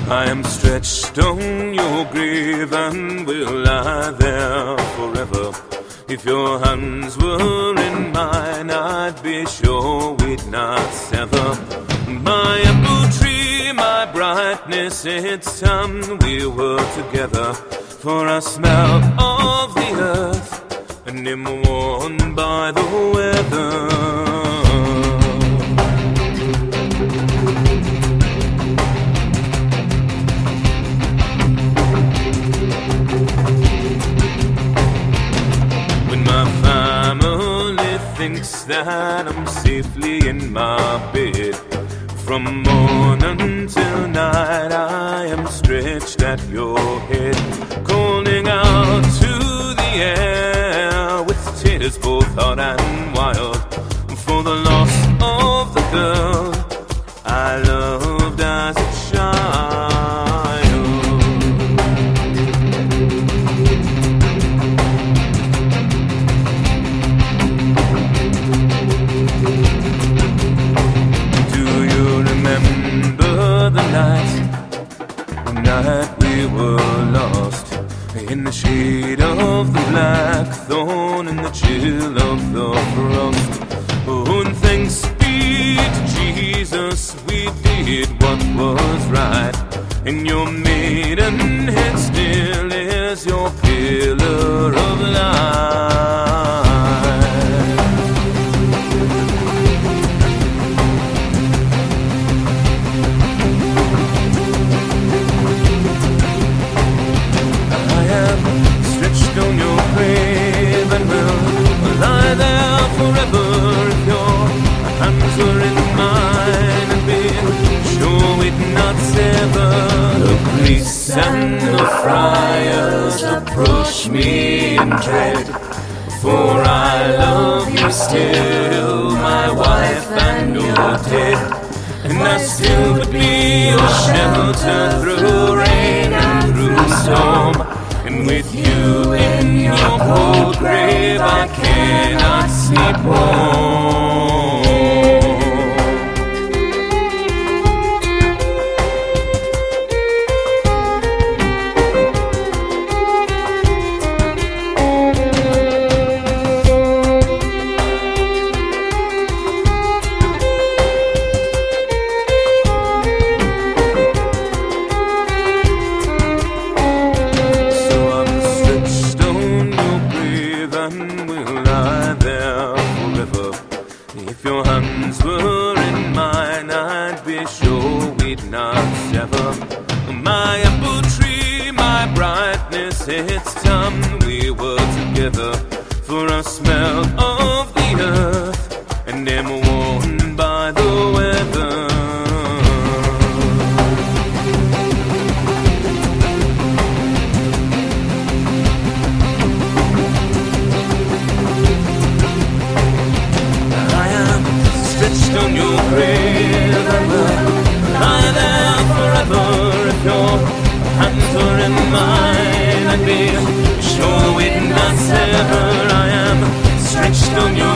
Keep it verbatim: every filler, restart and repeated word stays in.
I am stretched on your grave and will lie there forever. If your hands were in mine, I'd be sure we'd not sever. My apple tree, my brightness, it's time we were together. For I smell of the earth and am worn by the weather. Thinks that I'm safely in my bed. From morn until night I am stretched at your head, calling out to the air with tears both hot and wild, for the loss of the girl I loved as a child. Night we were lost in the shade of the blackthorn and the chill of the frost. Oh, and thanks be to Jesus, we did what was right. And your maidenhead still is your pillar of light. On your grave and will lie there forever. If your hands were in mine and be sure we'd not sever. The priests and the friars approach me in dread, for I love you still, my wife, and you're dead. And I still would be your shelter through rain and through storm. And with you in your cold grave I cannot sleep warm. If your hands were in mine, I'd be sure we'd not sever. My apple tree, my brightness, it's time we were together. For I smell of the earth and am worn by the weather. On your grave and will lie there forever. If your hands were in mine, I'd be sure we'd not sever. I am stretched on your